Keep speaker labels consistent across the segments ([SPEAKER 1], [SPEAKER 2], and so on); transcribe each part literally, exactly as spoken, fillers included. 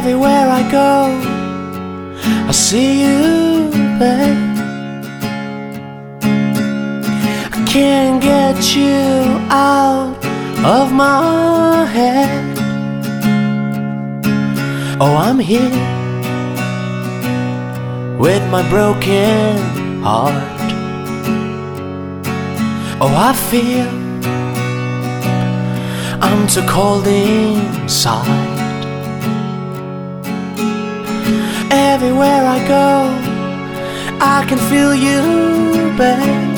[SPEAKER 1] Everywhere I go, I see you, babe. I can't get you out of my head. Oh, I'm here with my broken heart. Oh, I feel I'm too cold inside. Everywhere I go, I can feel you, babe.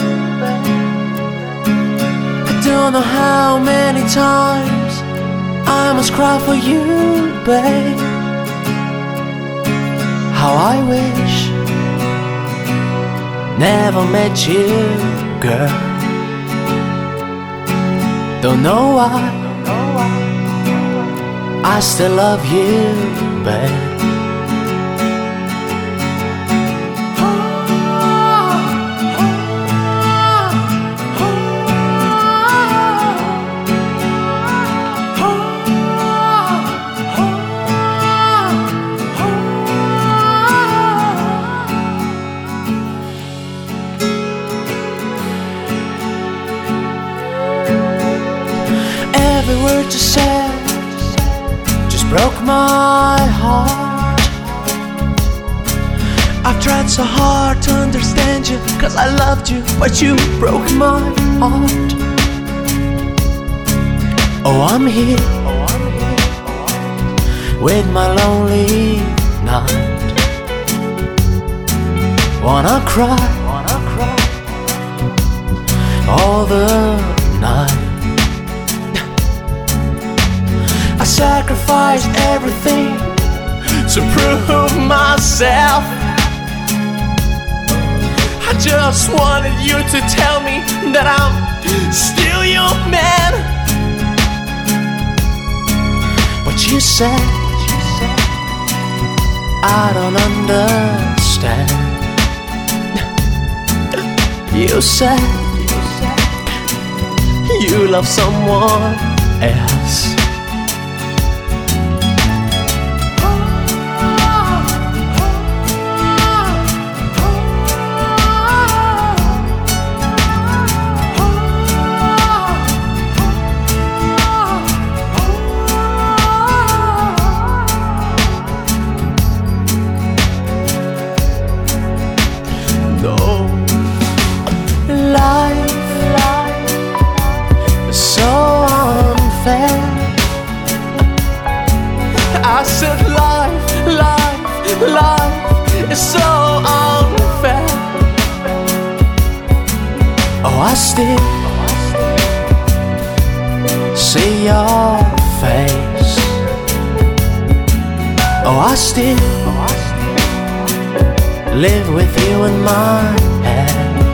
[SPEAKER 1] I don't know how many times I must cry for you, babe. How I wish never met you, girl. Don't know why I still love you, babe. Every word you said just broke my heart. I've tried so hard to understand you, cause I loved you, but you broke my heart. Oh, I'm here with my lonely night. Wanna cry all the night. I sacrificed everything to prove myself. I just wanted you to tell me that I'm still your man. But you said, I don't understand. You said, you love someone else. I said life, life, life is so unfair. Oh, I still see your face. Oh, I still live with you in my head.